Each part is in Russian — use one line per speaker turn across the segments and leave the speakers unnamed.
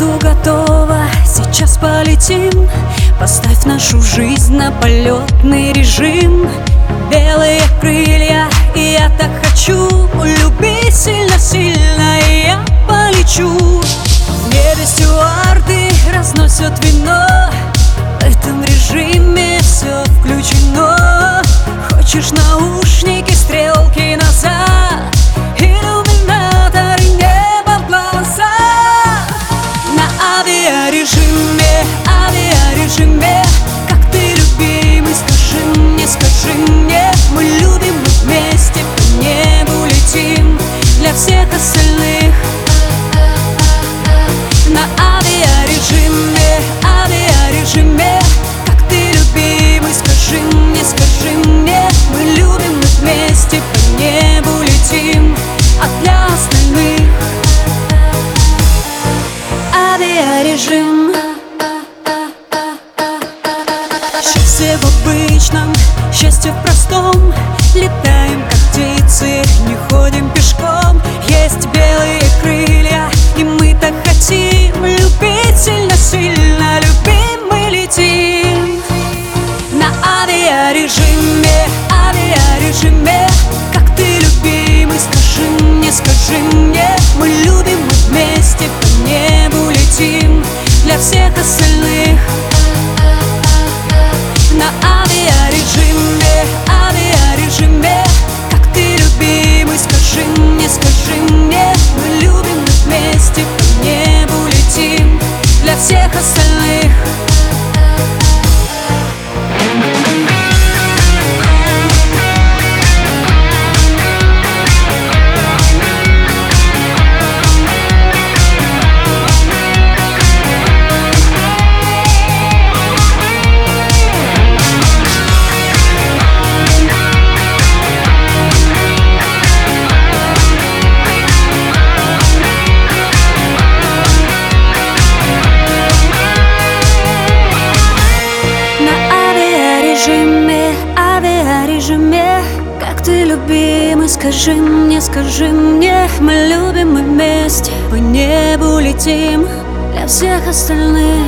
Буду готова, сейчас полетим. Поставь нашу жизнь на полетный режим. Белые крылья, и я так хочу любить сильно-сильно, и я полечу. В небе стюарды разносят вино. В этом режиме все включено. Хочешь наушники, стрелки назад, иллюминаторы, небо в глаза. На авиарежиме, авиарежиме. Как ты, любимый, скажи мне. Мы любим, мы вместе по небу летим. Для всех остальных на авиарежиме, авиарежиме. Как ты, любимый, скажи мне. Мы любим, мы вместе по небу летим. А для остальных авиарежим. Счастье в обычном, счастье в простом. Летаем как птицы, не ходим пешком. Есть белые крылья, и мы так хотим любить сильно-сильно. Любим, мы летим. На авиарежиме, авиарежиме. Как ты, любимый, скажи мне. Мы любим, мы вместе по небу летим. Для всех остальных на авиарежиме, авиарежиме. Как ты, любимый, скажи мне. Мы любим, мы вместе по небу летим. Для всех остальных авиарежиме. Как ты, любимый, скажи мне. Мы любим, мы вместе по небу летим. Для всех остальных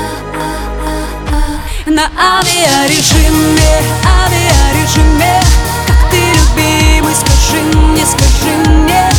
на авиарежиме, авиарежиме. Как ты, любимый, скажи мне.